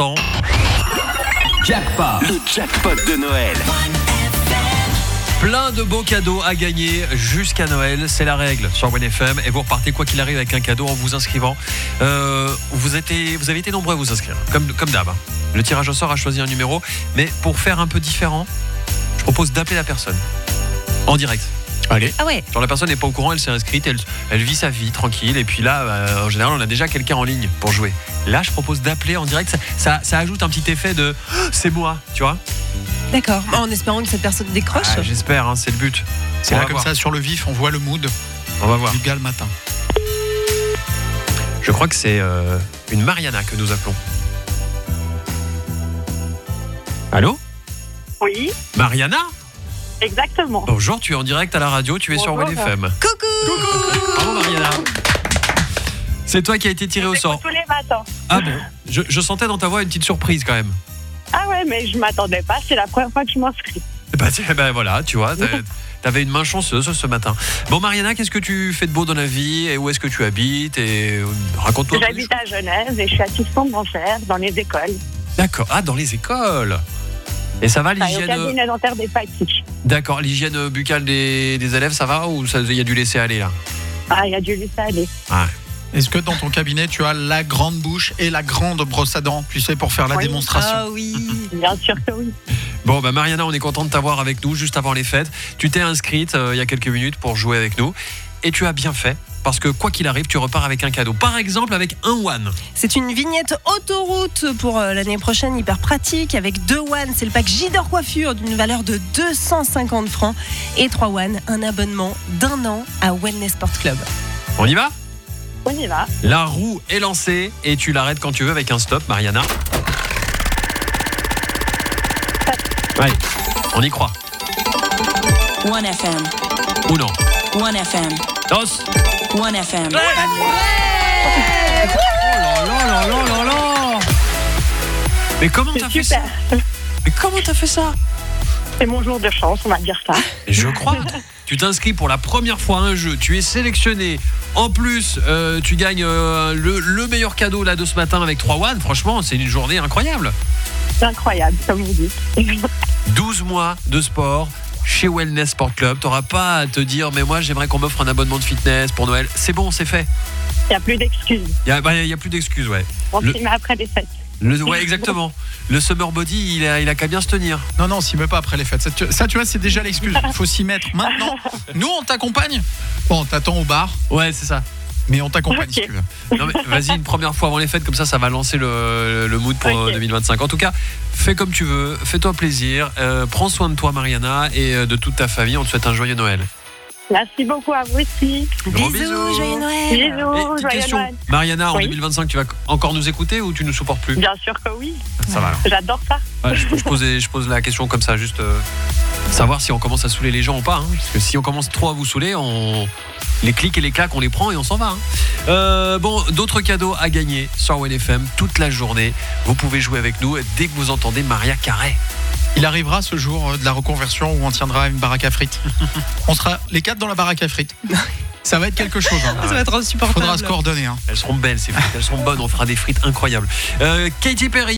l'instant. Le jackpot de Noël. Plein de beaux cadeaux à gagner jusqu'à Noël, c'est la règle sur OneFM. Et vous repartez quoi qu'il arrive avec un cadeau en vous inscrivant. Vous avez été nombreux à vous inscrire, comme d'hab. Le tirage au sort a choisi un numéro, mais pour faire un peu différent, je propose d'appeler la personne en direct. Allez. Ah ouais. Genre la personne n'est pas au courant, elle s'est inscrite, elle vit sa vie tranquille. Et puis là, en général, on a déjà quelqu'un en ligne pour jouer. Là, je propose d'appeler en direct. Ça ajoute un petit effet de c'est moi, tu vois. D'accord. En espérant que cette personne décroche. Ah, j'espère, hein, c'est le but. C'est On là va comme voir. ça, sur le vif, on voit le mood On va voir. du gars le matin. Je crois que c'est une Mariana que nous appelons. Allô ? Oui, Mariana ? exactement. Bonjour, tu es en direct à la radio, tu es sur Bonjour. OneFM. Coucou. Bravo Mariana. C'est toi qui as été tiré au sort. Tous les matins. Ah bon ? Je sentais dans ta voix une petite surprise quand même. Ah ouais, mais je m'attendais pas. C'est la première fois que je m'inscris. Bah voilà, tu vois, t'avais une main chanceuse ce matin. Bon Mariana, qu'est-ce que tu fais de beau dans la vie et où est-ce que tu habites et raconte-toi. un peu des J'habite à Genève et je suis assistante dentaire dans les écoles. choses. D'accord. Ah, dans les écoles. Et ça va Enfin, au l'hygiène. cabinet dentaire des Patis. D'accord, l'hygiène buccale des élèves, ça va ou il y a du laisser aller là? Ah, il y a dû laisser aller. Ah. Est-ce que dans ton cabinet, tu as la grande bouche et la grande brosse à dents, tu sais, pour faire la Oui. démonstration? Ah oui. Bien sûr que oui. Bon, bah Mariana, on est content de t'avoir avec nous juste avant les fêtes. Tu t'es inscrite il y a quelques minutes pour jouer avec nous. Et tu as bien fait, parce que quoi qu'il arrive, tu repars avec un cadeau. Par exemple, avec un One. C'est une vignette autoroute pour l'année prochaine, hyper pratique, avec 2 One. C'est le pack J-Dor Coiffure d'une valeur de 250 francs. Et 3 One, un abonnement d'1 an à Wellness Sport Club. On y va? On y va. La roue est lancée et tu l'arrêtes quand tu veux avec un stop, Mariana. Allez, on y croit. One FM. Ou non? One FM. Dos. One FM. Oh là là là là là là. Mais comment t'as C'est fait ça? super. Mais comment t'as fait ça? C'est mon jour de chance, on va dire ça. Je crois. Tu t'inscris pour la première fois à un jeu, tu es sélectionné. En plus, tu gagnes le meilleur cadeau là de ce matin avec 3 One. Franchement, c'est une journée incroyable. C'est incroyable, comme vous dites. 12 mois de sport chez Wellness Sport Club. T'auras pas à te dire, mais moi j'aimerais qu'on m'offre un abonnement de fitness pour Noël. C'est bon, c'est fait. Il n'y a plus d'excuses. Il y a plus d'excuses, ouais. On Le- s'y met après les fêtes. Ouais, exactement. Le summer body, il a qu'à bien se tenir. Non, s'y met pas après les fêtes. Ça, tu vois, c'est déjà l'excuse. Il faut s'y mettre maintenant. Nous, on t'accompagne. Bon, on t'attend au bar, Ouais, c'est ça. mais on t'accompagne Ok. si tu veux. Non, mais vas-y, une première fois avant les fêtes, comme ça va lancer le mood pour Ok. 2025. En tout cas, fais comme tu veux, fais-toi plaisir. Prends soin de toi, Mariana, et de toute ta famille. On te souhaite un joyeux Noël. Merci beaucoup à vous aussi. Gros Bisous, joyeux Noël. Et Bisous, petite joyeux question, Noël. Mariana, en Oui. 2025, tu vas encore nous écouter ou tu nous supportes plus? Bien sûr que oui. Ça va alors. J'adore ça. Ouais, je pose la question comme ça, juste savoir si on commence à saouler les gens ou pas. Hein, parce que si on commence trop à vous saouler, les clics et les claques, on les prend et on s'en va. Hein. Bon, d'autres cadeaux à gagner sur OneFM toute la journée. Vous pouvez jouer avec nous dès que vous entendez Maria Carré. Il arrivera ce jour de la reconversion où on tiendra une baraque à frites. On sera les 4 dans la baraque à frites. Ça va être quelque chose. Hein. Ça va être insupportable. Faudra se coordonner. Hein. Elles seront belles ces frites, elles seront bonnes, on fera des frites incroyables. Katy Perry.